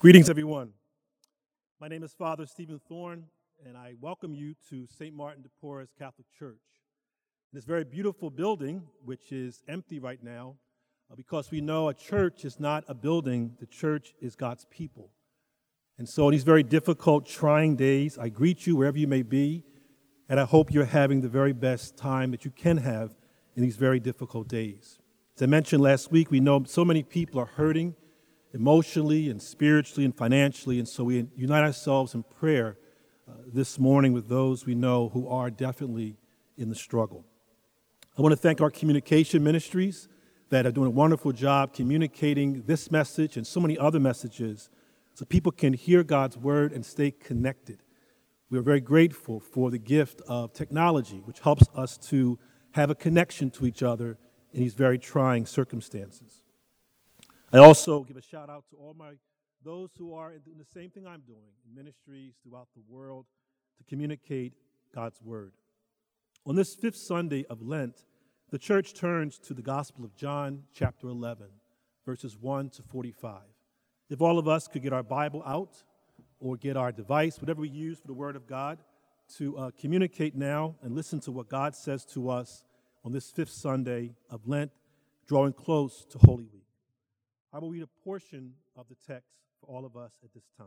Greetings, everyone. My name is Father Stephen Thorne, and I welcome you to St. Martin de Porres Catholic Church. This very beautiful building, which is empty right now, because we know a church is not a building, the church is God's people. And so in these very difficult, trying days, I greet you wherever you may be, and I hope you're having the very best time that you can have in these very difficult days. As I mentioned last week, we know so many people are hurting emotionally and spiritually and financially, and so we unite ourselves in prayer this morning with those we know who are definitely in the struggle. I want to thank our communication ministries that are doing a wonderful job communicating this message and so many other messages so people can hear God's word and stay connected. We are very grateful for the gift of technology, which helps us to have a connection to each other in these very trying circumstances. I also give a shout out to those who are doing the same thing I'm doing in ministries throughout the world to communicate God's word. On this fifth Sunday of Lent, the church turns to the Gospel of John, chapter 11, verses 1 to 45. If all of us could get our Bible out or get our device, whatever we use for the Word of God, to communicate now and listen to what God says to us on this fifth Sunday of Lent, drawing close to Holy Week. I will read a portion of the text for all of us at this time.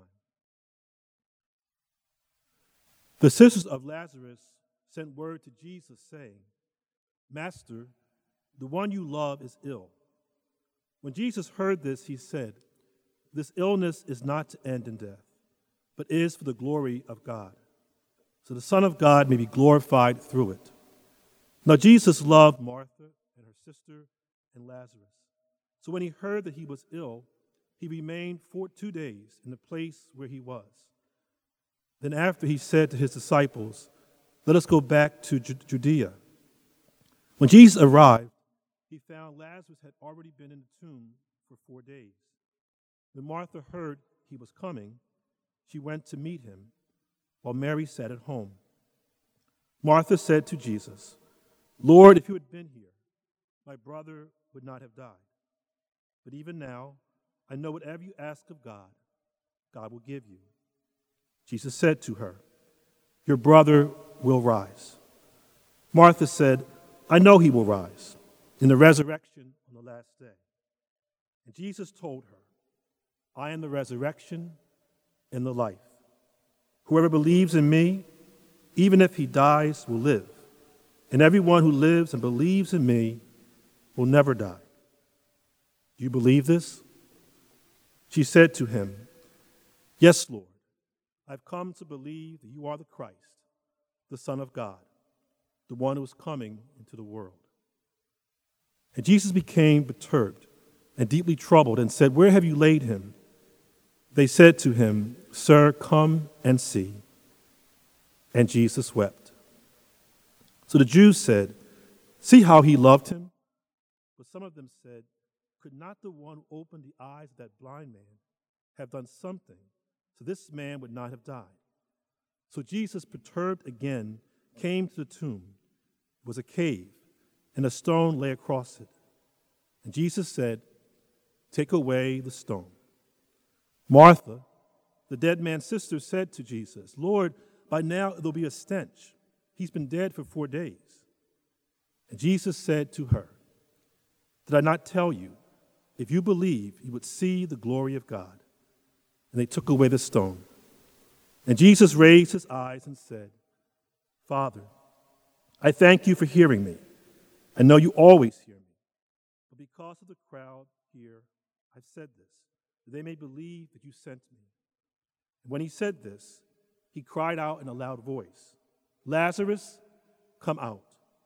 The sisters of Lazarus sent word to Jesus saying, "Master, the one you love is ill." When Jesus heard this, he said, "This illness is not to end in death, but is for the glory of God, so the Son of God may be glorified through it." Now Jesus loved Martha and her sister and Lazarus. So when he heard that he was ill, he remained for 2 days in the place where he was. Then after he said to his disciples, "Let us go back to Judea." When Jesus arrived, he found Lazarus had already been in the tomb for 4 days. When Martha heard he was coming, she went to meet him, while Mary sat at home. Martha said to Jesus, "Lord, if you had been here, my brother would not have died. But even now, I know whatever you ask of God, God will give you." Jesus said to her, "Your brother will rise." Martha said, "I know he will rise in the resurrection on the last day." And Jesus told her, "I am the resurrection and the life. Whoever believes in me, even if he dies, will live. And everyone who lives and believes in me will never die. Do you believe this?" She said to him, "Yes, Lord. I've come to believe that you are the Christ, the Son of God, the one who is coming into the world." And Jesus became perturbed and deeply troubled and said, "Where have you laid him?" They said to him, "Sir, come and see." And Jesus wept. So the Jews said, "See how he loved him?" But some of them said, "Could not the one who opened the eyes of that blind man have done something so this man would not have died?" So Jesus, perturbed again, came to the tomb. It was a cave, and a stone lay across it. And Jesus said, "Take away the stone." Martha, the dead man's sister, said to Jesus, "Lord, by now there'll be a stench. He's been dead for 4 days." And Jesus said to her, "Did I not tell you, if you believe, you would see the glory of God?" And they took away the stone. And Jesus raised his eyes and said, "Father, I thank you for hearing me. I know you always hear me. But because of the crowd here, I've said this, that they may believe that you sent me." And when he said this, he cried out in a loud voice, "Lazarus, come out."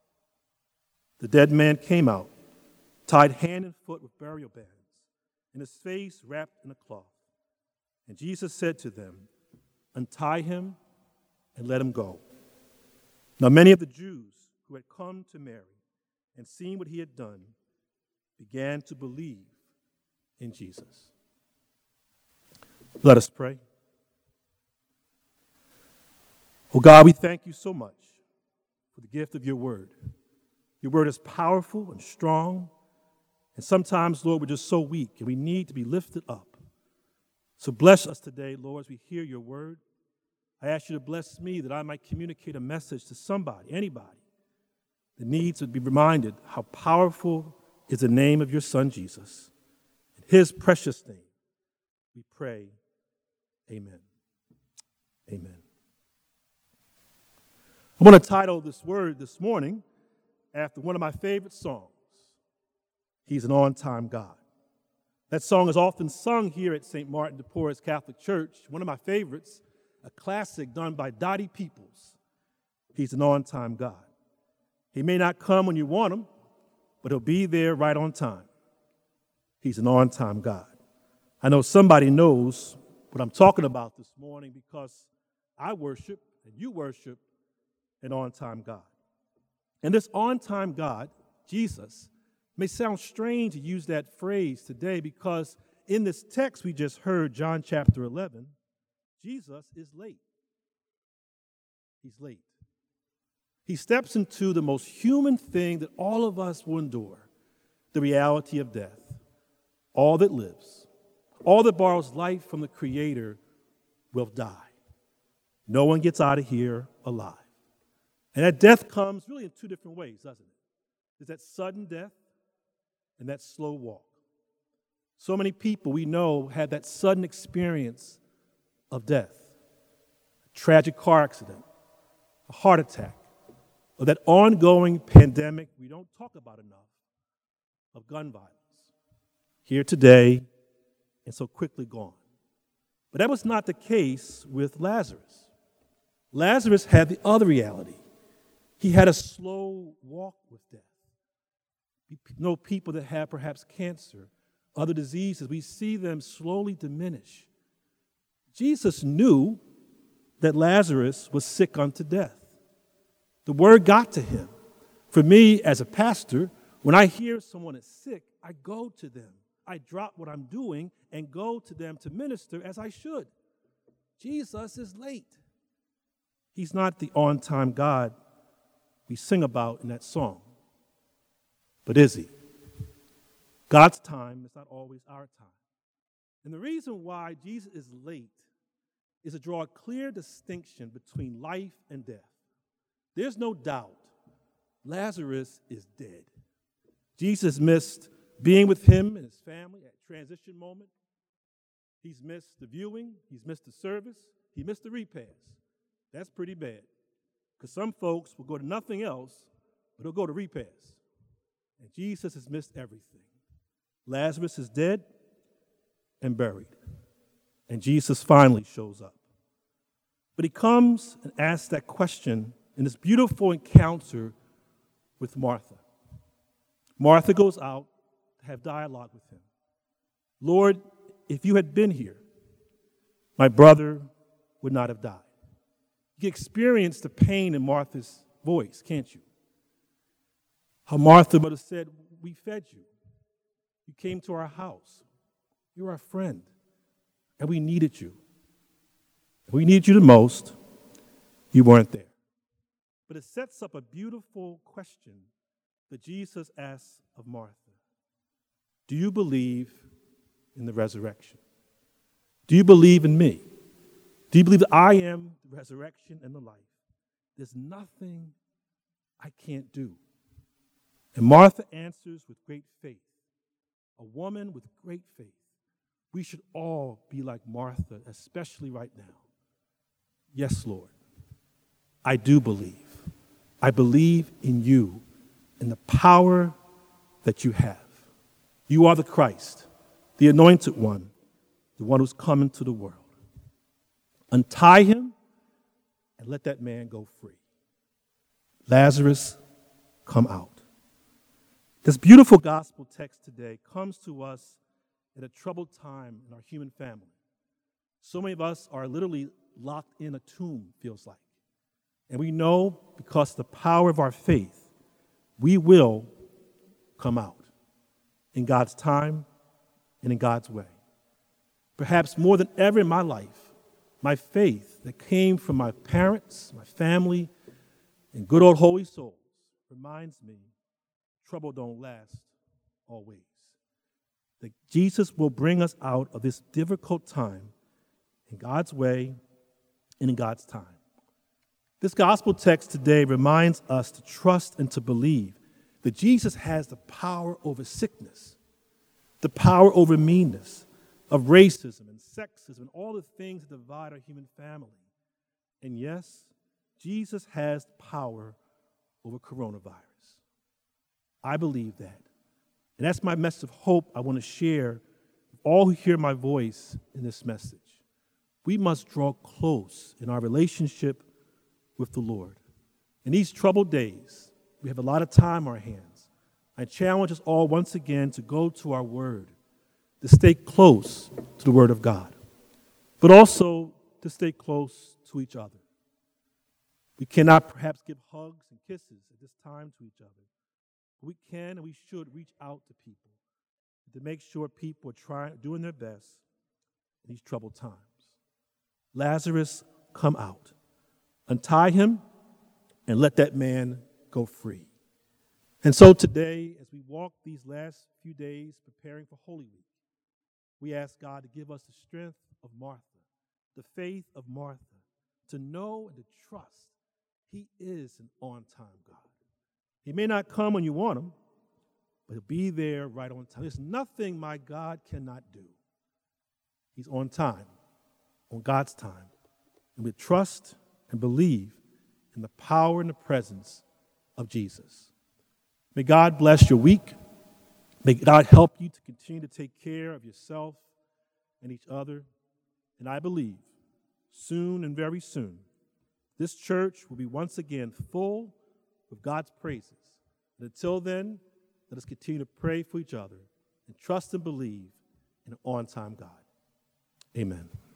The dead man came out, tied hand and foot with burial bands, and his face wrapped in a cloth. And Jesus said to them, "Untie him and let him go." Now many of the Jews who had come to Mary and seen what he had done began to believe in Jesus. Let us pray. Oh God, we thank you so much for the gift of your word. Your word is powerful and strong. And sometimes, Lord, we're just so weak and we need to be lifted up. So bless us today, Lord, as we hear your word. I ask you to bless me that I might communicate a message to somebody, anybody, that needs to be reminded how powerful is the name of your Son, Jesus. In his precious name, we pray, amen. Amen. I want to title this word this morning after one of my favorite songs, He's an On-Time God. That song is often sung here at St. Martin de Porres Catholic Church. One of my favorites, a classic done by Dottie Peoples. He's an on-time God. He may not come when you want him, but he'll be there right on time. He's an on-time God. I know somebody knows what I'm talking about this morning because I worship and you worship an on-time God. And this on-time God, Jesus, may sound strange to use that phrase today because in this text we just heard, John chapter 11, Jesus is late. He's late. He steps into the most human thing that all of us will endure, the reality of death. All that lives, all that borrows life from the Creator will die. No one gets out of here alive. And that death comes really in two different ways, doesn't it? There's that sudden death and that slow walk. So many people we know had that sudden experience of death, a tragic car accident, a heart attack, or that ongoing pandemic we don't talk about enough of gun violence. Here today and so quickly gone. But that was not the case with Lazarus. Lazarus had the other reality. He had a slow walk with death. We know people that have perhaps cancer, other diseases. We see them slowly diminish. Jesus knew that Lazarus was sick unto death. The word got to him. For me, as a pastor, when I hear someone is sick, I go to them. I drop what I'm doing and go to them to minister as I should. Jesus is late. He's not the on-time God we sing about in that song. But is he? God's time is not always our time. And the reason why Jesus is late is to draw a clear distinction between life and death. There's no doubt Lazarus is dead. Jesus missed being with him and his family at transition moment. He's missed the viewing. He's missed the service. He missed the repast. That's pretty bad. Because some folks will go to nothing else, but they'll go to repast. And Jesus has missed everything. Lazarus is dead and buried. And Jesus finally shows up. But he comes and asks that question in this beautiful encounter with Martha. Martha goes out to have dialogue with him. Lord, if you had been here, my brother would not have died. You can experience the pain in Martha's voice, can't you? How Martha would have said, we fed you. You came to our house. You're our friend. And we needed you. We needed you the most. You weren't there. But it sets up a beautiful question that Jesus asks of Martha. Do you believe in the resurrection? Do you believe in me? Do you believe that I am the resurrection and the life? There's nothing I can't do. And Martha answers with great faith. A woman with great faith. We should all be like Martha, especially right now. Yes, Lord, I do believe. I believe in you and the power that you have. You are the Christ, the anointed one, the one who's come into the world. Untie him and let that man go free. Lazarus, come out. This beautiful gospel text today comes to us at a troubled time in our human family. So many of us are literally locked in a tomb, feels like. And we know because of the power of our faith, we will come out in God's time and in God's way. Perhaps more than ever in my life, my faith that came from my parents, my family, and good old holy souls reminds me trouble don't last always. that Jesus will bring us out of this difficult time in God's way and in God's time. This gospel text today reminds us to trust and to believe that Jesus has the power over sickness, the power over meanness, of racism and sexism and all the things that divide our human family. And yes, Jesus has power over coronavirus. I believe that. And that's my message of hope I want to share with all who hear my voice in this message. We must draw close in our relationship with the Lord. In these troubled days, we have a lot of time on our hands. I challenge us all once again to go to our Word, to stay close to the Word of God, but also to stay close to each other. We cannot perhaps give hugs and kisses at this time to each other, but we can and we should reach out to people to make sure people are doing their best in these troubled times. Lazarus, come out. Untie him and let that man go free. And so today, as we walk these last few days preparing for Holy Week, we ask God to give us the strength of Martha, the faith of Martha, to know and to trust He is an on-time God. He may not come when you want Him, but He'll be there right on time. There's nothing my God cannot do. He's on time, on God's time. And we trust and believe in the power and the presence of Jesus. May God bless your week. May God help you to continue to take care of yourself and each other. And I believe soon and very soon, this church will be once again full with God's praises. And until then, let us continue to pray for each other and trust and believe in an on-time God. Amen.